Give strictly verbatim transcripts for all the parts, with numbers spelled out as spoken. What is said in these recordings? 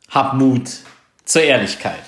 Hab Mut zur Ehrlichkeit.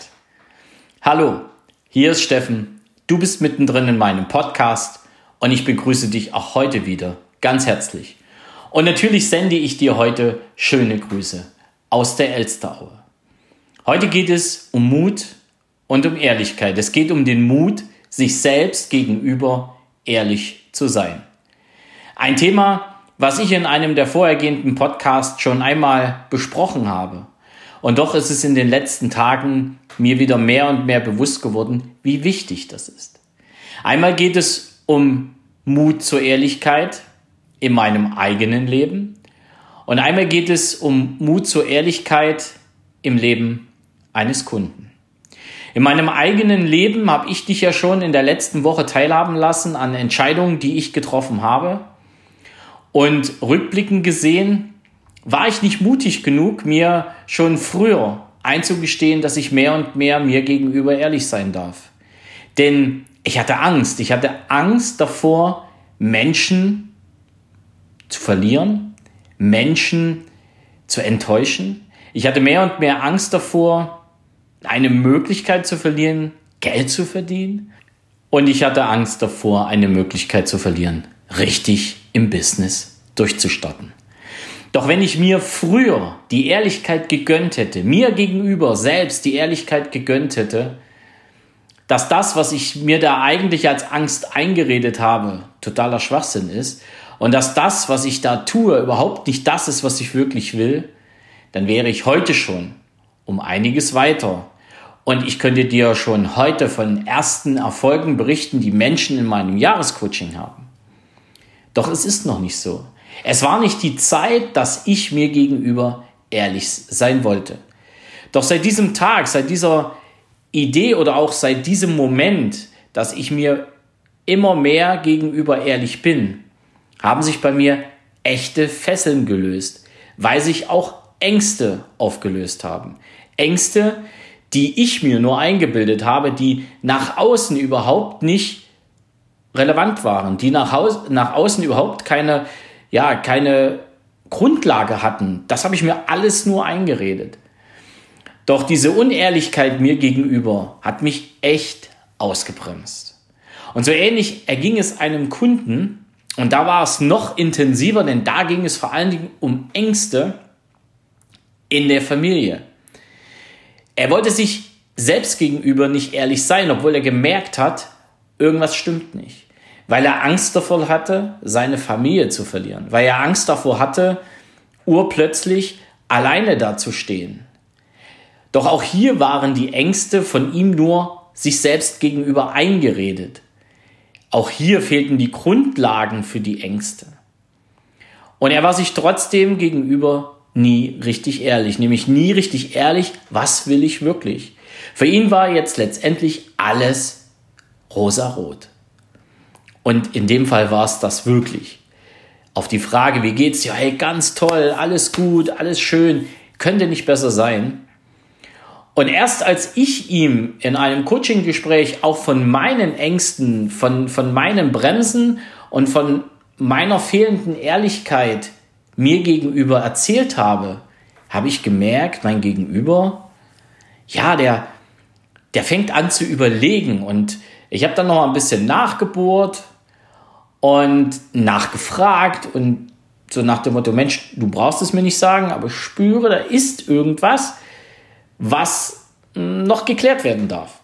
Hallo, hier ist Steffen. Du bist mittendrin in meinem Podcast und ich begrüße dich auch heute wieder ganz herzlich. Und natürlich sende ich dir heute schöne Grüße aus der Elsteraue. Heute geht es um Mut und um Ehrlichkeit. Es geht um den Mut, sich selbst gegenüber ehrlich zu sein. Ein Thema, was ich in einem der vorhergehenden Podcasts schon einmal besprochen habe. Und doch ist es in den letzten Tagen mir wieder mehr und mehr bewusst geworden, wie wichtig das ist. Einmal geht es um Mut zur Ehrlichkeit in meinem eigenen Leben. Und einmal geht es um Mut zur Ehrlichkeit im Leben eines Kunden. In meinem eigenen Leben habe ich dich ja schon in der letzten Woche teilhaben lassen an Entscheidungen, die ich getroffen habe. Und rückblickend gesehen war ich nicht mutig genug, mir schon früher einzugestehen, dass ich mehr und mehr mir gegenüber ehrlich sein darf. Denn ich hatte Angst. Ich hatte Angst davor, Menschen zu verlieren, Menschen zu enttäuschen. Ich hatte mehr und mehr Angst davor, eine Möglichkeit zu verlieren, Geld zu verdienen. Und ich hatte Angst davor, eine Möglichkeit zu verlieren, richtig im Business durchzustarten. Doch wenn ich mir früher die Ehrlichkeit gegönnt hätte, mir gegenüber selbst die Ehrlichkeit gegönnt hätte, dass das, was ich mir da eigentlich als Angst eingeredet habe, totaler Schwachsinn ist und dass das, was ich da tue, überhaupt nicht das ist, was ich wirklich will, dann wäre ich heute schon um einiges weiter. Und ich könnte dir schon heute von ersten Erfolgen berichten, die Menschen in meinem Jahrescoaching haben. Doch es ist noch nicht so. Es war nicht die Zeit, dass ich mir gegenüber ehrlich sein wollte. Doch seit diesem Tag, seit dieser Idee oder auch seit diesem Moment, dass ich mir immer mehr gegenüber ehrlich bin, haben sich bei mir echte Fesseln gelöst, weil sich auch Ängste aufgelöst haben. Ängste, die ich mir nur eingebildet habe, die nach außen überhaupt nicht relevant waren, die nach, Haus- nach außen überhaupt keine ja, keine Grundlage hatten. Das habe ich mir alles nur eingeredet. Doch diese Unehrlichkeit mir gegenüber hat mich echt ausgebremst. Und so ähnlich erging es einem Kunden, und da war es noch intensiver, denn da ging es vor allen Dingen um Ängste in der Familie. Er wollte sich selbst gegenüber nicht ehrlich sein, obwohl er gemerkt hat, irgendwas stimmt nicht. Weil er Angst davor hatte, seine Familie zu verlieren. Weil er Angst davor hatte, urplötzlich alleine dazustehen. Doch auch hier waren die Ängste von ihm nur sich selbst gegenüber eingeredet. Auch hier fehlten die Grundlagen für die Ängste. Und er war sich trotzdem gegenüber nie richtig ehrlich. Nämlich nie richtig ehrlich, was will ich wirklich? Für ihn war jetzt letztendlich alles rosarot. Und in dem Fall war es das wirklich. Auf die Frage, wie geht's dir? Hey, ganz toll, alles gut, alles schön, könnte nicht besser sein. Und erst als ich ihm in einem Coaching-Gespräch auch von meinen Ängsten, von, von meinen Bremsen und von meiner fehlenden Ehrlichkeit mir gegenüber erzählt habe, habe ich gemerkt, mein Gegenüber, ja, der, der fängt an zu überlegen. Und ich habe dann noch mal ein bisschen nachgebohrt und nachgefragt und so nach dem Motto, Mensch, du brauchst es mir nicht sagen, aber ich spüre, da ist irgendwas, was noch geklärt werden darf.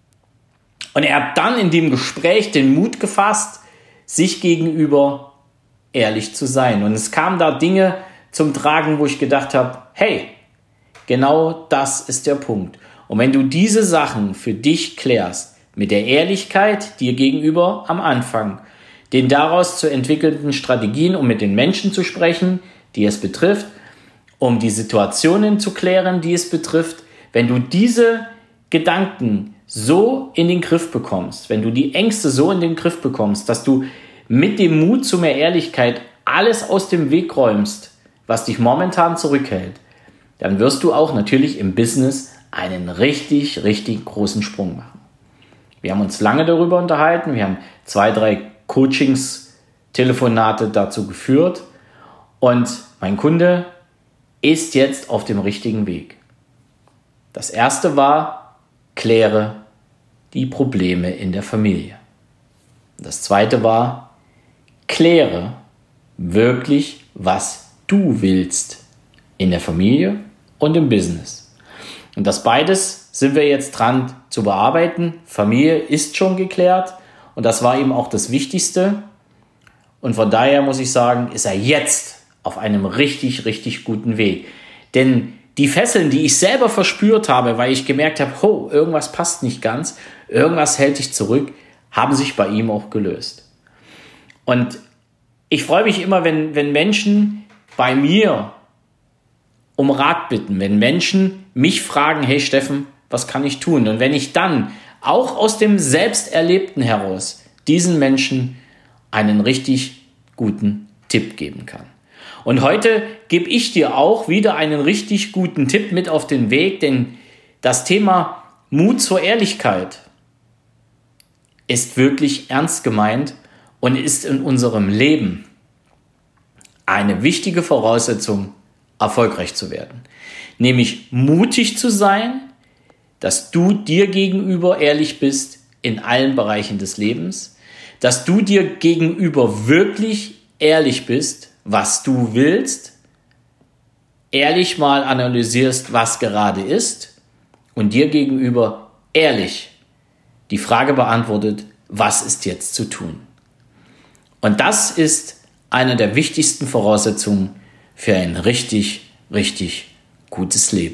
Und er hat dann in dem Gespräch den Mut gefasst, sich gegenüber ehrlich zu sein. Und es kamen da Dinge zum Tragen, wo ich gedacht habe, hey, genau das ist der Punkt. Und wenn du diese Sachen für dich klärst, mit der Ehrlichkeit dir gegenüber am Anfang, den daraus zu entwickelnden Strategien, um mit den Menschen zu sprechen, die es betrifft, um die Situationen zu klären, die es betrifft. Wenn du diese Gedanken so in den Griff bekommst, wenn du die Ängste so in den Griff bekommst, dass du mit dem Mut zu mehr Ehrlichkeit alles aus dem Weg räumst, was dich momentan zurückhält, dann wirst du auch natürlich im Business einen richtig, richtig großen Sprung machen. Wir haben uns lange darüber unterhalten, wir haben zwei, drei Coachings, Telefonate dazu geführt und mein Kunde ist jetzt auf dem richtigen Weg. Das erste war, kläre die Probleme in der Familie. Das zweite war, kläre wirklich, was du willst in der Familie und im Business. Und das beides sind wir jetzt dran zu bearbeiten. Familie ist schon geklärt und das war eben auch das Wichtigste. Und von daher muss ich sagen, ist er jetzt auf einem richtig, richtig guten Weg. Denn die Fesseln, die ich selber verspürt habe, weil ich gemerkt habe, oh, irgendwas passt nicht ganz, irgendwas hält dich zurück, haben sich bei ihm auch gelöst. Und ich freue mich immer, wenn, wenn Menschen bei mir um Rat bitten, wenn Menschen mich fragen, hey Steffen, was kann ich tun? Und wenn ich dann auch aus dem Selbsterlebten heraus diesen Menschen einen richtig guten Tipp geben kann. Und heute gebe ich dir auch wieder einen richtig guten Tipp mit auf den Weg, denn das Thema Mut zur Ehrlichkeit ist wirklich ernst gemeint und ist in unserem Leben eine wichtige Voraussetzung, erfolgreich zu werden. Nämlich mutig zu sein, dass du dir gegenüber ehrlich bist in allen Bereichen des Lebens, dass du dir gegenüber wirklich ehrlich bist, was du willst, ehrlich mal analysierst, was gerade ist und dir gegenüber ehrlich die Frage beantwortet, was ist jetzt zu tun? Und das ist eine der wichtigsten Voraussetzungen für ein richtig, richtig gutes Leben.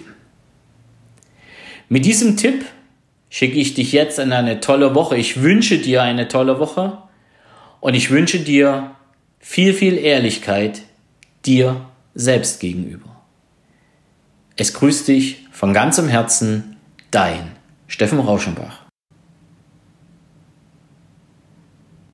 Mit diesem Tipp schicke ich dich jetzt in eine tolle Woche. Ich wünsche dir eine tolle Woche und ich wünsche dir viel, viel Ehrlichkeit dir selbst gegenüber. Es grüßt dich von ganzem Herzen, dein Steffen Rauschenbach.